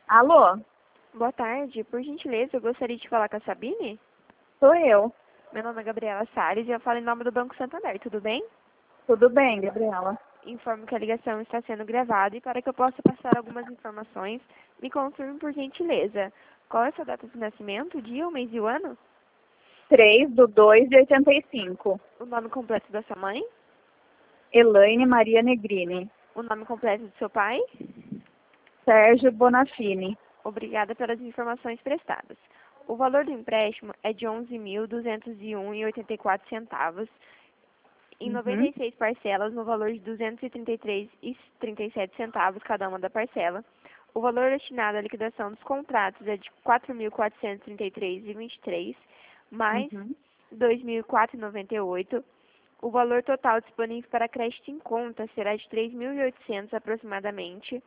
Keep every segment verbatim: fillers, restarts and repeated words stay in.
Alô? Boa tarde. Por gentileza, eu gostaria de falar com a Sabine. Sou eu. Meu nome é Gabriela Salles e eu falo em nome do Banco Santander. Tudo bem? Tudo bem, Gabriela? Informo que a ligação está sendo gravada e para que eu possa passar algumas informações, me confirme por gentileza. Qual é a sua data de nascimento, o dia, o mês e o ano? três do dois de oitenta e cinco. O nome completo da sua mãe? Elaine Maria Negrini. O nome completo do seu pai? Sérgio Bonafini. Obrigada pelas informações prestadas. O valor do empréstimo é de onze mil duzentos e um reais e oitenta e quatro centavos em noventa Uhum. e seis parcelas no valor de duzentos e trinta e três reais e trinta e sete centavos cada uma da parcela. O valor destinado à liquidação dos contratos é de quatro mil quatrocentos e trinta e três reais e vinte e três centavos mais Uhum. dois mil e quatro reais e noventa e oito centavos. O valor total disponível para crédito em conta será de três mil e oitocentos aproximadamente.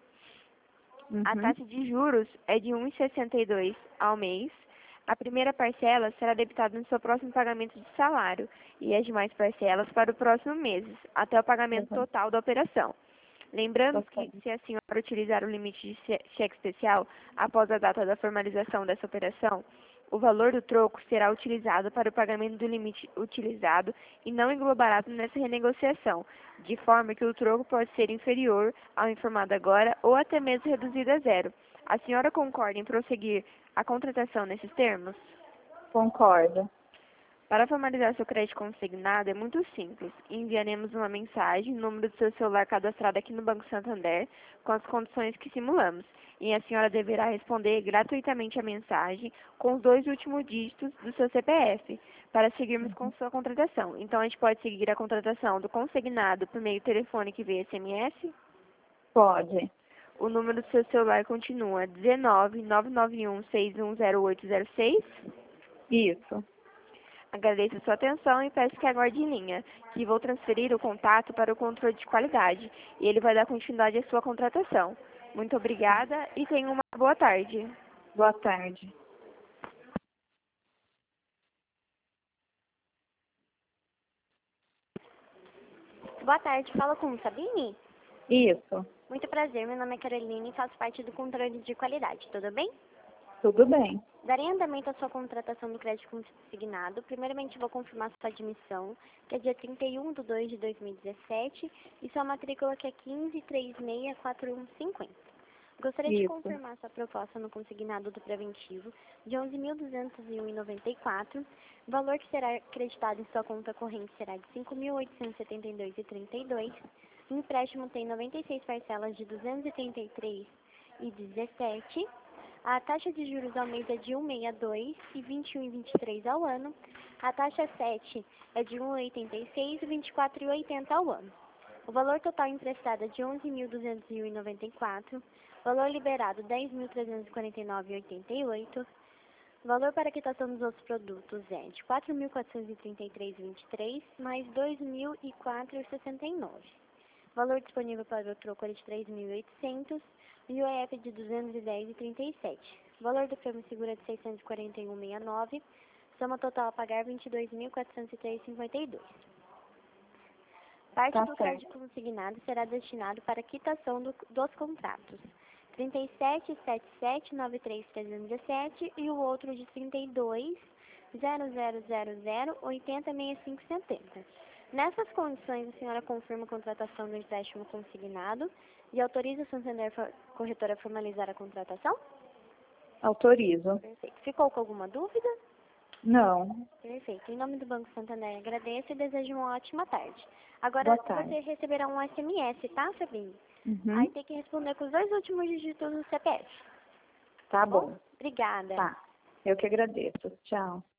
A Uhum. taxa de juros é de um vírgula sessenta e dois ao mês. A primeira parcela será debitada no seu próximo pagamento de salário e as demais parcelas para o próximo mês, até o pagamento Uhum. total da operação. Lembrando Tá que, certo. se a senhora utilizar o limite de che- cheque especial após a data da formalização dessa operação, o valor do troco será utilizado para o pagamento do limite utilizado e não englobará nessa renegociação, de forma que o troco pode ser inferior ao informado agora ou até mesmo reduzido a zero. A senhora concorda em prosseguir a contratação nesses termos? Concordo. Para formalizar seu crédito consignado é muito simples. Enviaremos uma mensagem, número do seu celular cadastrado aqui no Banco Santander, com as condições que simulamos. E a senhora deverá responder gratuitamente a mensagem com os dois últimos dígitos do seu C P F, para seguirmos com sua contratação. Então, a gente pode seguir a contratação do consignado por meio telefônico e via S M S? Pode. O número do seu celular continua dezenove, nove nove um, seis um zero oito zero seis. Isso. Agradeço a sua atenção e peço que aguarde em linha, que vou transferir o contato para o controle de qualidade e ele vai dar continuidade à sua contratação. Muito obrigada e tenha uma boa tarde. Boa tarde. Boa tarde, fala com Sabine? Isso. Muito prazer, meu nome é Carolina e faço parte do controle de qualidade, tudo bem? Tudo bem. Darei andamento à sua contratação do crédito consignado. Primeiramente, vou confirmar sua admissão, que é dia trinta e um de dois de dois mil e dezessete, e sua matrícula, que é quinze três seis quatro um cinco zero. Gostaria de Isso. confirmar sua proposta no consignado do preventivo de onze mil duzentos e um reais e noventa e quatro. O valor que será acreditado em sua conta corrente será de cinco mil oitocentos e setenta e dois reais e trinta e dois centavos. O empréstimo tem noventa e seis parcelas de duzentos e trinta e três reais e dezessete centavos. A taxa de juros ao mês é de um vírgula sessenta e dois e vinte e um vírgula vinte e três ao ano. A taxa sete é de um vírgula oitenta e seis e vinte e quatro vírgula oitenta ao ano. O valor total emprestado é de onze mil duzentos e um reais e noventa e quatro. Valor liberado dez mil trezentos e quarenta e nove reais e oitenta e oito. Valor para quitação dos outros produtos é de quatro mil quatrocentos e trinta e três reais e vinte e três centavos mais dois mil e quatro reais e sessenta e nove centavos. Valor disponível para o troco é de três mil e oitocentos e o E F de duzentos e dez reais e trinta e sete centavos. Valor do prêmio seguro é de seiscentos e quarenta e um reais e sessenta e nove centavos. Soma total a pagar vinte e dois mil quatrocentos e três reais e cinquenta e dois centavos. Parte Tá do certo. crédito consignado será destinado para quitação do, dos contratos trinta e sete, setenta e sete, noventa e três, trezentos e dezessete e o outro de trinta e dois, zero zero zero zero, oitenta, sessenta e cinco, setenta. Nessas condições, a senhora confirma a contratação do empréstimo consignado e autoriza a Santander Fa- Corretora a formalizar a contratação? Autorizo. Perfeito. Ficou com alguma dúvida? Não. Perfeito. Em nome do Banco Santander, agradeço e desejo uma ótima tarde. Agora, Boa tarde. você receberá um S M S, tá, Sabine? Aí Uhum. tem que responder com os dois últimos dígitos do C P F. Tá bom. Obrigada. Tá. Eu que agradeço. Tchau.